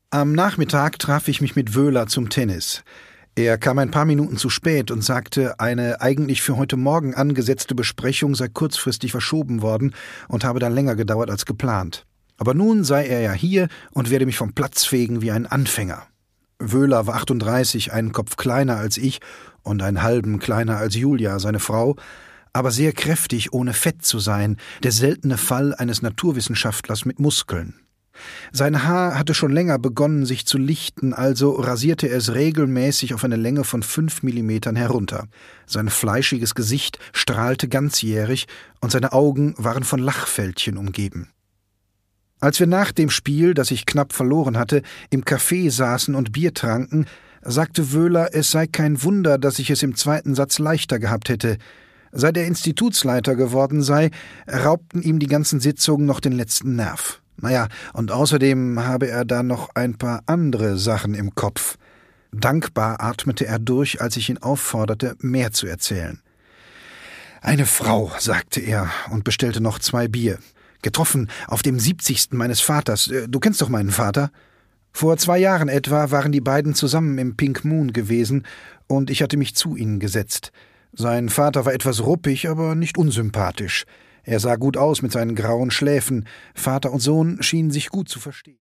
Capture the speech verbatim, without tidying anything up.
Am Nachmittag traf ich mich mit Wöhler zum Tennis. Er kam ein paar Minuten zu spät und sagte, eine eigentlich für heute Morgen angesetzte Besprechung sei kurzfristig verschoben worden und habe dann länger gedauert als geplant. Aber nun sei er ja hier und werde mich vom Platz fegen wie ein Anfänger. Wöhler war achtunddreißig, einen Kopf kleiner als ich und einen halben kleiner als Julia, seine Frau, aber sehr kräftig, ohne fett zu sein, der seltene Fall eines Naturwissenschaftlers mit Muskeln. Sein Haar hatte schon länger begonnen, sich zu lichten, also rasierte er es regelmäßig auf eine Länge von fünf Millimetern herunter. Sein fleischiges Gesicht strahlte ganzjährig und seine Augen waren von Lachfältchen umgeben. Als wir nach dem Spiel, das ich knapp verloren hatte, im Café saßen und Bier tranken, sagte Wöhler, es sei kein Wunder, dass ich es im zweiten Satz leichter gehabt hätte. Seit er Institutsleiter geworden sei, raubten ihm die ganzen Sitzungen noch den letzten Nerv. Naja, und außerdem habe er da noch ein paar andere Sachen im Kopf. Dankbar atmete er durch, als ich ihn aufforderte, mehr zu erzählen. »Eine Frau«, sagte er und bestellte noch zwei Bier. »Getroffen auf dem siebzigsten meines Vaters. Du kennst doch meinen Vater?« Vor zwei Jahren etwa waren die beiden zusammen im Pink Moon gewesen, und ich hatte mich zu ihnen gesetzt. Sein Vater war etwas ruppig, aber nicht unsympathisch. Er sah gut aus mit seinen grauen Schläfen. Vater und Sohn schienen sich gut zu verstehen.